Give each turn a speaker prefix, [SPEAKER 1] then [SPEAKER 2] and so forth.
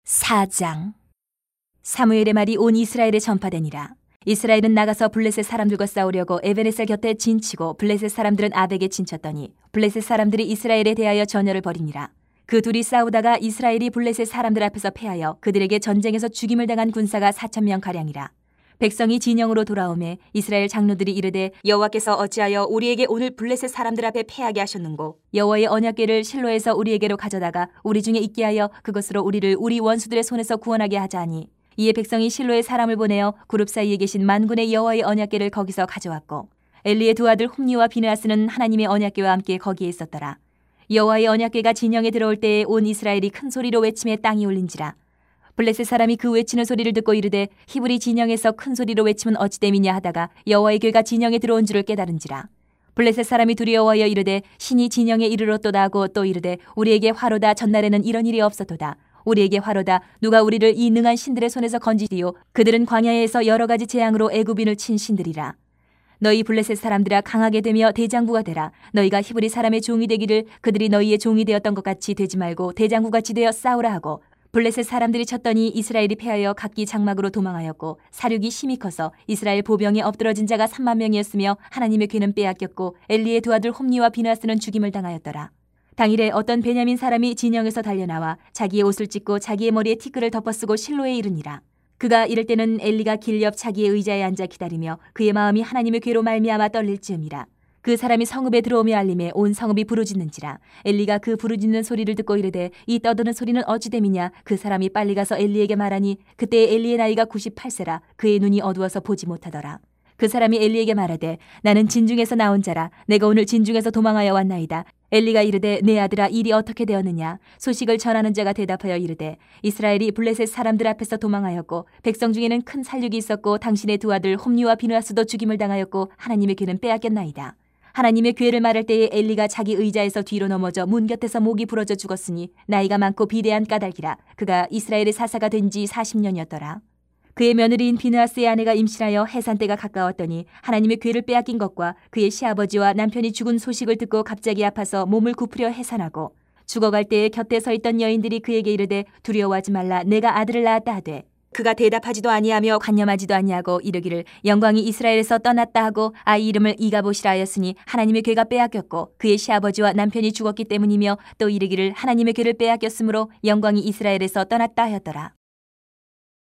[SPEAKER 1] 4장. 사무엘의 말이 온 이스라엘에 전파되니라. 이스라엘은 나가서 블레셋 사람들과 싸우려고 에베네셀 곁에 진치고 블레셋 사람들은 아벡에 진쳤더니 블레셋 사람들이 이스라엘에 대하여 전열을 벌이니라. 그 둘이 싸우다가 이스라엘이 블레셋 사람들 앞에서 패하여 그들에게 전쟁에서 죽임을 당한 군사가 4,000명 가량이라. 백성이 진영으로 돌아오매 이스라엘 장로들이 이르되 여호와께서 어찌하여 우리에게 오늘 블레셋 사람들 앞에 패하게 하셨는고? 여호와의 언약궤를 실로에서 우리에게로 가져다가 우리 중에 있게 하여 그것으로 우리를 우리 원수들의 손에서 구원하게 하자 하니, 이에 백성이 실로에 사람을 보내어 그룹 사이에 계신 만군의 여호와의 언약궤를 거기서 가져왔고, 엘리의 두 아들 홈니와 비느하스는 하나님의 언약궤와 함께 거기에 있었더라. 여호와의 언약궤가 진영에 들어올 때에 온 이스라엘이 큰 소리로 외침에 땅이 울린지라. 블레셋 사람이 그 외치는 소리를 듣고 이르되 히브리 진영에서 큰 소리로 외치면 어찌 됨이냐 하다가 여호와의 궤가 진영에 들어온 줄을 깨달은지라. 블레셋 사람이 두려워하여 이르되 신이 진영에 이르렀도다 하고 또 이르되 우리에게 화로다, 전날에는 이런 일이 없었도다. 우리에게 화로다, 누가 우리를 이 능한 신들의 손에서 건지디요? 그들은 광야에서 여러 가지 재앙으로 애굽인을 친 신들이라. 너희 블레셋 사람들아, 강하게 되며 대장부가 되라. 너희가 히브리 사람의 종이 되기를 그들이 너희의 종이 되었던 것 같이 되지 말고 대장부같이 되어 싸우라 하고, 블레셋 사람들이 쳤더니 이스라엘이 패하여 각기 장막으로 도망하였고, 사륙이 심히 커서 이스라엘 보병에 엎드러진 자가 3만 명이었으며 하나님의 궤는 빼앗겼고 엘리의 두 아들 홈니와 비느하스는 죽임을 당하였더라. 당일에 어떤 베냐민 사람이 진영에서 달려나와 자기의 옷을 찢고 자기의 머리에 티끌을 덮어쓰고 실로에 이르니라. 그가 이럴 때는 엘리가 길 옆 자기의 의자에 앉아 기다리며 그의 마음이 하나님의 궤로 말미암아 떨릴 즈음이라. 그 사람이 성읍에 들어오며 알림에 온 성읍이 부르짖는지라. 엘리가 그 부르짖는 소리를 듣고 이르되 이 떠드는 소리는 어찌 됨이냐? 그 사람이 빨리 가서 엘리에게 말하니 그때 엘리의 나이가 98세라. 그의 눈이 어두워서 보지 못하더라. 그 사람이 엘리에게 말하되 나는 진중에서 나온 자라. 내가 오늘 진중에서 도망하여 왔나이다. 엘리가 이르되 내 아들아, 일이 어떻게 되었느냐? 소식을 전하는 자가 대답하여 이르되 이스라엘이 블레셋 사람들 앞에서 도망하였고 백성 중에는 큰 살육이 있었고 당신의 두 아들 홈니와 비느하스도 죽임을 당하였고 하나님의 궤는 빼앗겼나이다. 하나님의 궤를 말할 때에 엘리가 자기 의자에서 뒤로 넘어져 문 곁에서 목이 부러져 죽었으니 나이가 많고 비대한 까닭이라. 그가 이스라엘의 사사가 된 지 40년이었더라. 그의 며느리인 비느하스의 아내가 임신하여 해산 때가 가까웠더니 하나님의 궤를 빼앗긴 것과 그의 시아버지와 남편이 죽은 소식을 듣고 갑자기 아파서 몸을 굽으려 해산하고, 죽어갈 때에 곁에 서 있던 여인들이 그에게 이르되 두려워하지 말라, 내가 아들을 낳았다 하되, 그가 대답하지도 아니하며 관념하지도 아니하고 이르기를 영광이 이스라엘에서 떠났다 하고 아이 이름을 이가봇이라 하였으니 하나님의 궤가 빼앗겼고 그의 시아버지와 남편이 죽었기 때문이며, 또 이르기를 하나님의 궤를 빼앗겼으므로 영광이 이스라엘에서 떠났다 하였더라.